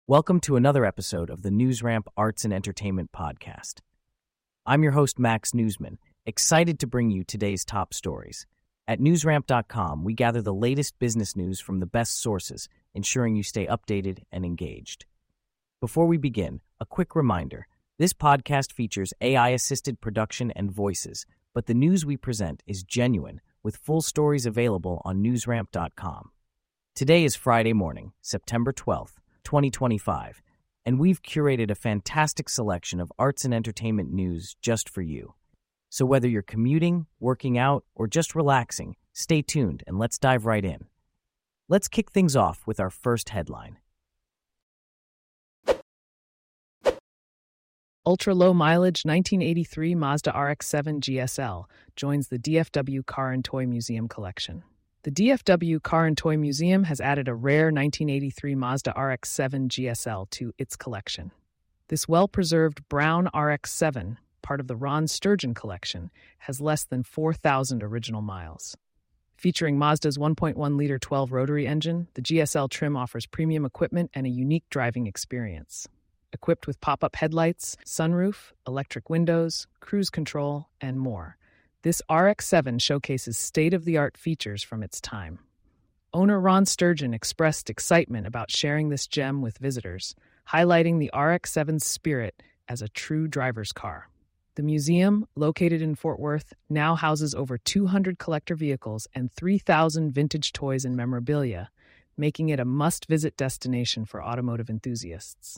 Welcome to another episode of the NewsRamp Arts and Entertainment Podcast. I'm your host, Max Newsman, excited to bring you today's top stories. At newsramp.com, we gather the latest business news from the best sources, ensuring you stay updated and engaged. Before we begin, a quick reminder. This podcast features AI-assisted production and voices, but the news we present is genuine, with full stories available on newsramp.com. Today is Friday morning, September 12th, 2025, and we've curated a fantastic selection of arts and entertainment news just for you. So whether you're commuting, working out, or just relaxing, stay tuned and let's dive right in. Let's kick things off with our first headline. Ultra-low mileage 1983 Mazda RX-7 GSL joins the DFW Car and Toy Museum collection. The DFW Car and Toy Museum has added a rare 1983 Mazda RX-7 GSL to its collection. This well-preserved brown RX-7, part of the Ron Sturgeon collection, has less than 4,000 original miles. Featuring Mazda's 1.1-liter 12-rotary engine, the GSL trim offers premium equipment and a unique driving experience. Equipped with pop-up headlights, sunroof, electric windows, cruise control, and more, this RX-7 showcases state-of-the-art features from its time. Owner Ron Sturgeon expressed excitement about sharing this gem with visitors, highlighting the RX-7's spirit as a true driver's car. The museum, located in Fort Worth, now houses over 200 collector vehicles and 3,000 vintage toys and memorabilia, making it a must-visit destination for automotive enthusiasts.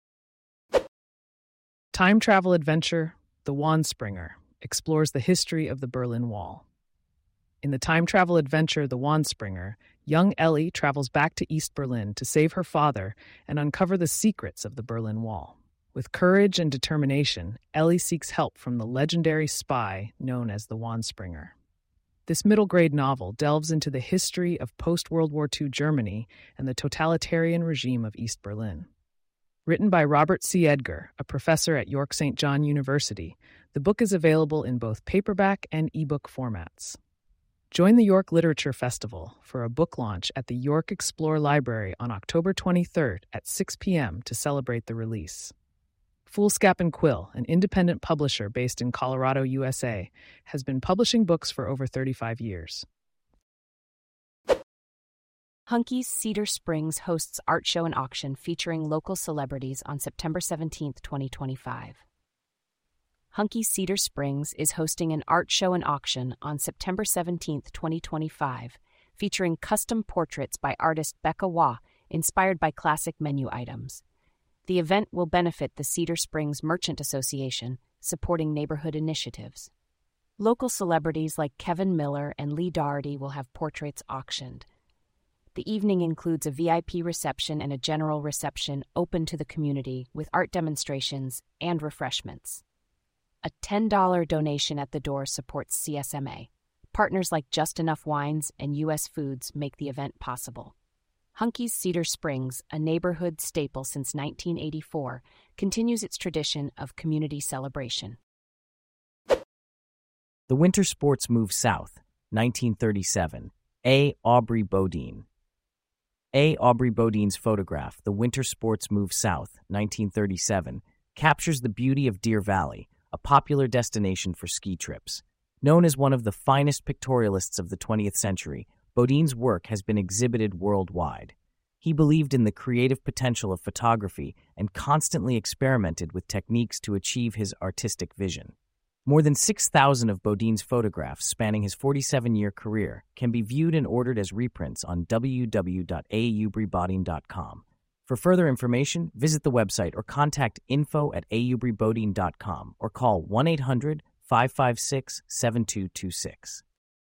Time travel adventure, The Wandspringer, explores the history of the Berlin Wall. In the time travel adventure The Wandspringer, young Ellie travels back to East Berlin to save her father and uncover the secrets of the Berlin Wall. With courage and determination, Ellie seeks help from the legendary spy known as the Wandspringer. This middle-grade novel delves into the history of post-World War II Germany and the totalitarian regime of East Berlin. Written by Robert C. Edgar, a professor at York St. John University, the book is available in both paperback and ebook formats. Join the York Literature Festival for a book launch at the York Explore Library on October 23rd at 6 p.m. to celebrate the release. Foolscap & Quill, an independent publisher based in Colorado, USA, has been publishing books for over 35 years. Hunky's Cedar Springs hosts art show and auction featuring local celebrities on September 17, 2025. Hunky's Cedar Springs is hosting an art show and auction on September 17, 2025, featuring custom portraits by artist Becca Waugh, inspired by classic menu items. The event will benefit the Cedar Springs Merchant Association, supporting neighborhood initiatives. Local celebrities like Kevin Miller and Lee Doherty will have portraits auctioned. The evening includes a VIP reception and a general reception open to the community with art demonstrations and refreshments. A $10 donation at the door supports CSMA. Partners like Just Enough Wines and U.S. Foods make the event possible. Hunky's Cedar Springs, a neighborhood staple since 1984, continues its tradition of community celebration. The Winter Sports Move South, 1937. A. Aubrey Bodine. A. Aubrey Bodine's photograph, The Winter Sports Move South, 1937, captures the beauty of Deer Valley, a popular destination for ski trips. Known as one of the finest pictorialists of the 20th century, Bodine's work has been exhibited worldwide. He believed in the creative potential of photography and constantly experimented with techniques to achieve his artistic vision. More than 6,000 of Bodine's photographs spanning his 47-year career can be viewed and ordered as reprints on www.aubrybodine.com. For further information, visit the website or contact info@aubrybodine.com or call 1-800-556-7226.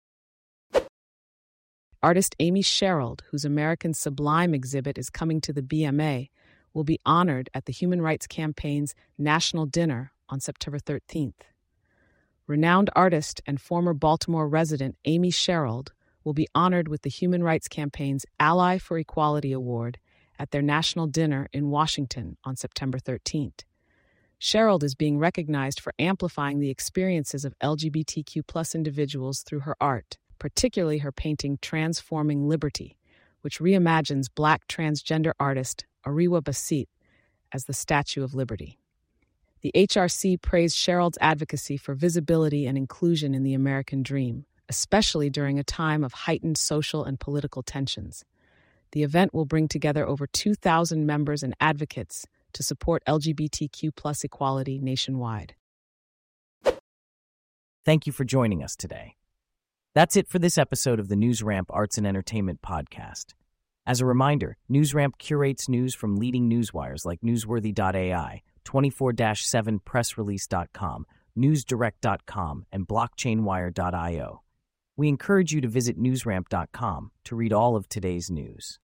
Artist Amy Sherald, whose American Sublime exhibit is coming to the BMA, will be honored at the Human Rights Campaign's National Dinner on September 13th. Renowned artist and former Baltimore resident Amy Sherald will be honored with the Human Rights Campaign's Ally for Equality Award at their national dinner in Washington on September 13th. Sherald is being recognized for amplifying the experiences of LGBTQ+ individuals through her art, particularly her painting Transforming Liberty, which reimagines Black transgender artist Ariwa Basit as the Statue of Liberty. The HRC praised Sherald's advocacy for visibility and inclusion in the American dream, especially during a time of heightened social and political tensions. The event will bring together over 2,000 members and advocates to support LGBTQ+ equality nationwide. Thank you for joining us today. That's it for this episode of the NewsRamp Arts and Entertainment Podcast. As a reminder, NewsRamp curates news from leading newswires like Newsworthy.ai, 24/7pressrelease.com, newsdirect.com, and blockchainwire.io. We encourage you to visit newsramp.com to read all of today's news.